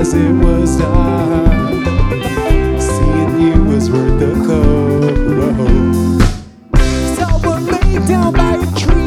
guess it was time. Seeing you was worth the cold. Someone laid down by a tree.